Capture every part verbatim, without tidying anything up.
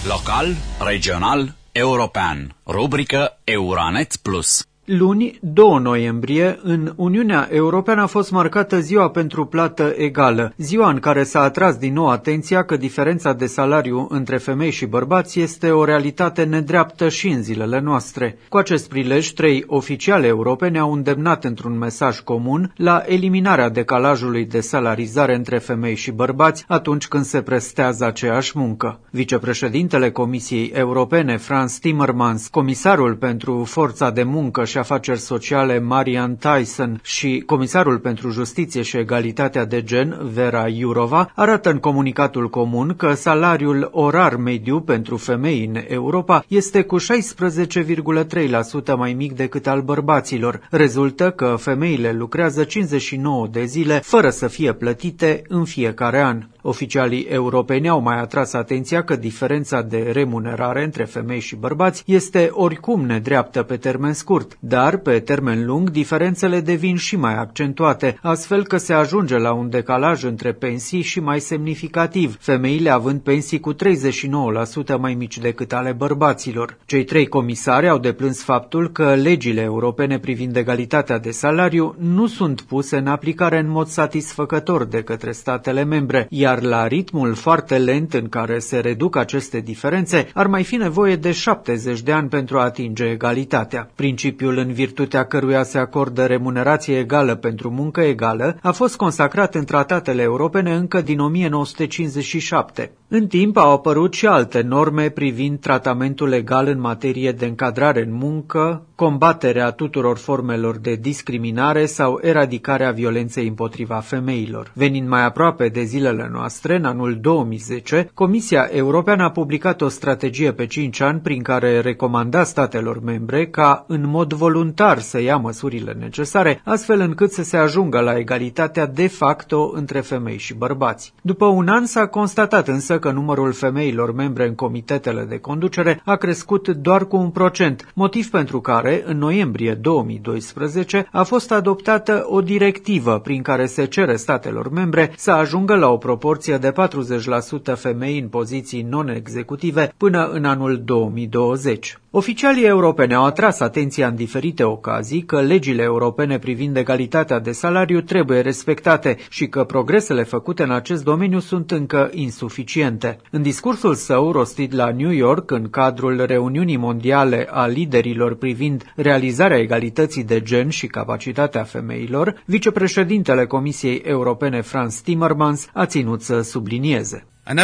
Local, regional, european. Rubrică Euranet Plus. Luni, doi noiembrie, în Uniunea Europeană a fost marcată ziua pentru plată egală, ziua în care s-a atras din nou atenția că diferența de salariu între femei și bărbați este o realitate nedreaptă și în zilele noastre. Cu acest prilej, trei oficiali europeni au îndemnat într-un mesaj comun la eliminarea decalajului de salarizare între femei și bărbați atunci când se prestează aceeași muncă. Vicepreședintele Comisiei Europene, Frans Timmermans, comisarul pentru forța de muncă și afaceri sociale Marianne Thyssen și comisarul pentru justiție și egalitatea de gen Vera Jourova arată în comunicatul comun că salariul orar mediu pentru femei în Europa este cu șaisprezece virgulă trei la sută mai mic decât al bărbaților. Rezultă că femeile lucrează cincizeci și nouă de zile fără să fie plătite în fiecare an. Oficialii europeni au mai atras atenția că diferența de remunerare între femei și bărbați este oricum nedreaptă pe termen scurt, dar pe termen lung diferențele devin și mai accentuate, astfel că se ajunge la un decalaj între pensii și mai semnificativ, femeile având pensii cu treizeci și nouă la sută mai mici decât ale bărbaților. Cei trei comisari au deplâns faptul că legile europene privind egalitatea de salariu nu sunt puse în aplicare în mod satisfăcător de către statele membre, iar la ritmul foarte lent în care se reduc aceste diferențe, ar mai fi nevoie de șaptezeci de ani pentru a atinge egalitatea. Principiul în virtutea căruia se acordă remunerație egală pentru muncă egală a fost consacrat în tratatele europene încă din o mie nouă sute cincizeci și șapte. În timp au apărut și alte norme privind tratamentul egal în materie de încadrare în muncă, combaterea tuturor formelor de discriminare sau eradicarea violenței împotriva femeilor. Venind mai aproape de zilele noastre, în anul două mii zece, Comisia Europeană a publicat o strategie pe cinci ani prin care recomanda statelor membre ca în mod voluntar să ia măsurile necesare, astfel încât să se ajungă la egalitatea de facto între femei și bărbați. După un an s-a constatat însă că numărul femeilor membre în comitetele de conducere a crescut doar cu un procent, motiv pentru care, în noiembrie două mii doisprezece, a fost adoptată o directivă prin care se cere statelor membre să ajungă la o proporție de patruzeci la sută femei în poziții non-executive până în anul două mii douăzeci. Oficialii europeni au atras atenția în diferite ocazii că legile europene privind egalitatea de salariu trebuie respectate și că progresele făcute în acest domeniu sunt încă insuficiente. În discursul său rostit la New York în cadrul reuniunii mondiale a liderilor privind realizarea egalității de gen și capacitatea femeilor, vicepreședintele Comisiei Europene Frans Timmermans a ținut să sublinieze.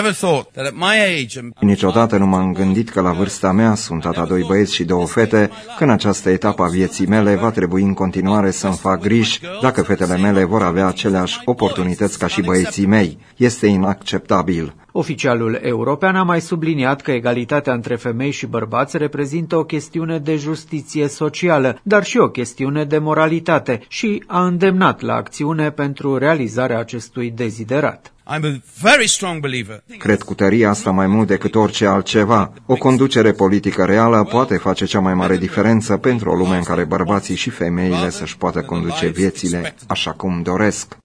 Niciodată nu m-am gândit că la vârsta mea, sunt tata doi băieți și două fete, că în această etapă a vieții mele va trebui în continuare să-mi fac griji dacă fetele mele vor avea aceleași oportunități ca și băieții mei. Este inacceptabil. Oficialul european a mai subliniat că egalitatea între femei și bărbați reprezintă o chestiune de justiție socială, dar și o chestiune de moralitate și a îndemnat la acțiune pentru realizarea acestui deziderat. Cred cu tărie asta mai mult decât orice altceva. O conducere politică reală poate face cea mai mare diferență pentru o lume în care bărbații și femeile să-și poată conduce viețile așa cum doresc.